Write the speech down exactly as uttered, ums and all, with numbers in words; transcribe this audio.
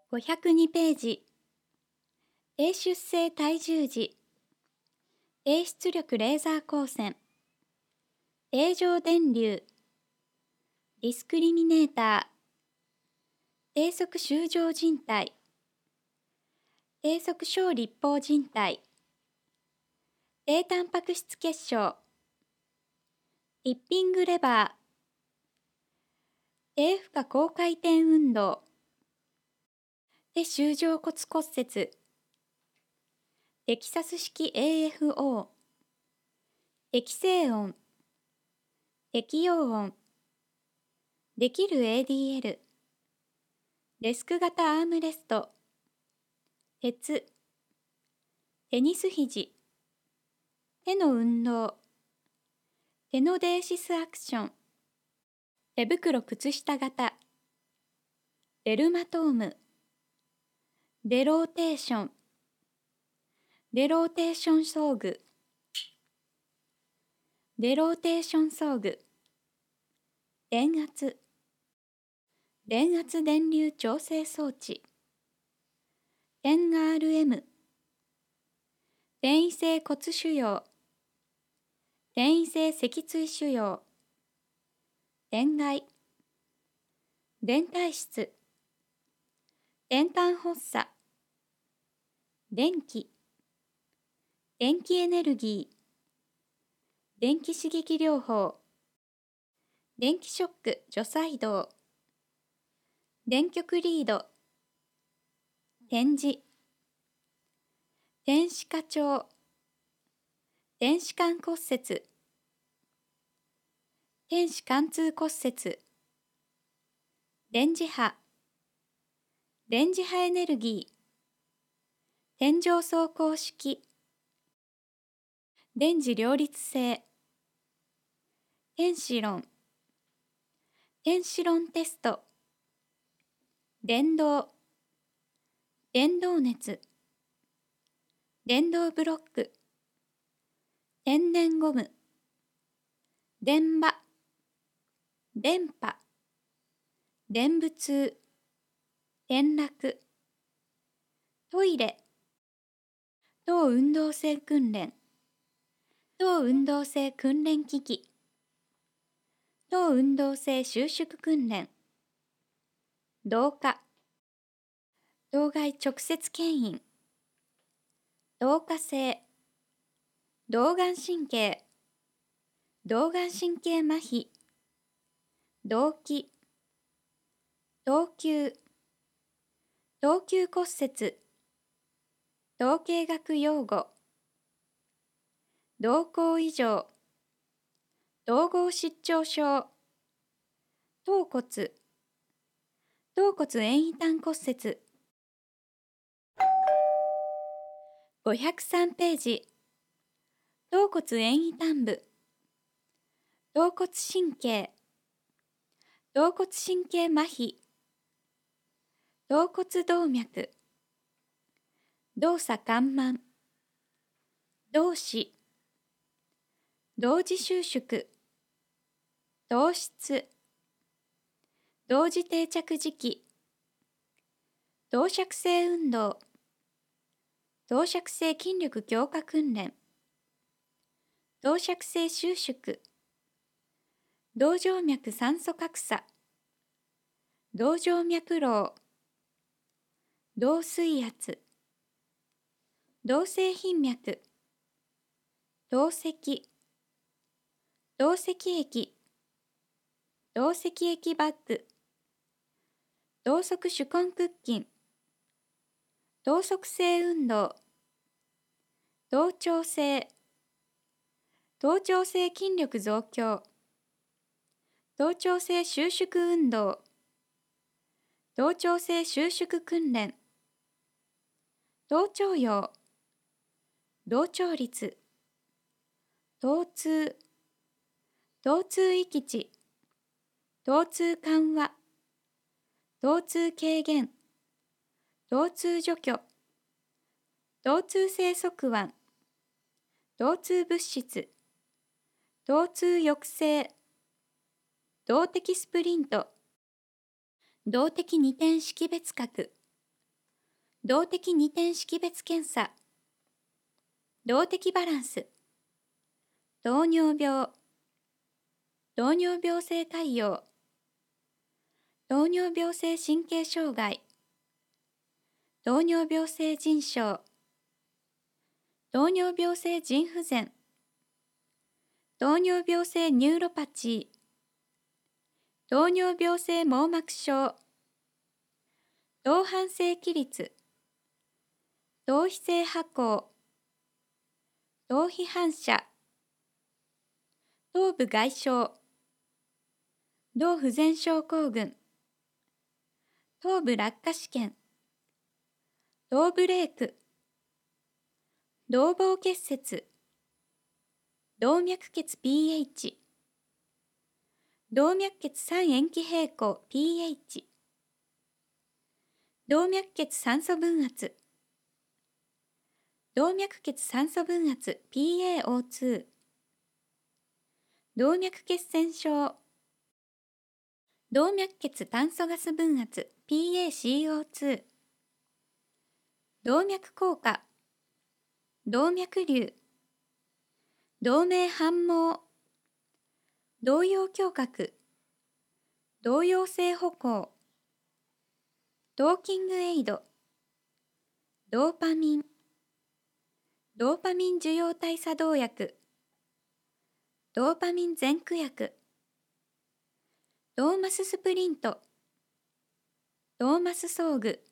ごひゃくにページ。低出生体重時、低出力レーザー光線、低上電流、ディスクリミネーター、低速周状靭帯、低速小立方靭帯、低タンパク質結晶、ティッピングレバー、低負荷高回転運動、低周状骨骨折、テキサス式 エーエフオー、適正音、適用音、できる エーディーエル、デスク型アームレスト、鉄、テニス肘、手の運動、テノデーシスアクション、手袋靴下型、デルマトーム、デローテーション、デローテーション装具、デローテーション装具、電圧、電圧電流調整装置、テンアールエム、転移性骨腫瘍、転移性脊椎腫瘍、電害、電体質、電管発作、電気、電気エネルギー、電気刺激療法、電気ショック除細動、電極リード、点字、電子過長、電子管骨折、電子貫通骨折、電磁波、電磁波エネルギー、天井走行式、電磁両立性、電子論、電子論テスト、電動、電動熱、電動ブロック、天然ゴム、電場、電波、電部通、転落、トイレ、等運動性訓練、等運動性訓練機器、等運動性収縮訓練、同化、動外直接牽引、同化性、動眼神経、動眼神経麻痺、動悸、頭球、頭球骨折、統計学用語、瞳孔異常、統合失調症、頭骨、頭骨遠位端骨折。ごひゃくさんページ。頭骨遠位端部、頭骨神経、頭骨神経麻痺、頭骨動脈、動作緩慢、動詞、同時収縮、糖質、同時定着時期、投射性運動、投射性筋力強化訓練、投射性収縮、動静脈酸素格差、動静脈瘻、動水圧、動性頻脈、透析、透析液、透析液バッグ、同側手根屈筋、同側性運動、同調性、同調性筋力増強、同調性収縮運動、同調性収縮訓練、同調葉、同調率、疼痛、疼痛域地、疼痛緩和、疼痛軽減、疼痛除去、疼痛性側腕、疼痛物質、疼痛抑制、動的スプリント、動的二点識別核、 動的二点識別検査、動的バランス、糖尿病、糖尿病性潰瘍、糖尿病性神経障害、糖尿病性腎症、糖尿病性腎不全、糖尿病性ニューロパチー、糖尿病性網膜症、糖反性起立、頭皮性跛行、頭皮反射、頭部外傷、脳不全症候群、頭部落下試験、頭ブレーク、動房結節、動脈血 ピーエイチ、動脈血三塩基平衡 ピーエイチ、動脈血酸素分圧、動脈血酸素分圧 ピーエーオーツー、動脈血栓症、動脈血炭素ガス分圧 ピーエーシーオーツー、動脈硬化、動脈瘤、動脈反毛、動揺胸郭、動揺性歩行、トーキングエイド、ドーパミン、ドーパミン受容体作動薬、ドーパミン前駆薬、トーマススプリント、トーマス装具、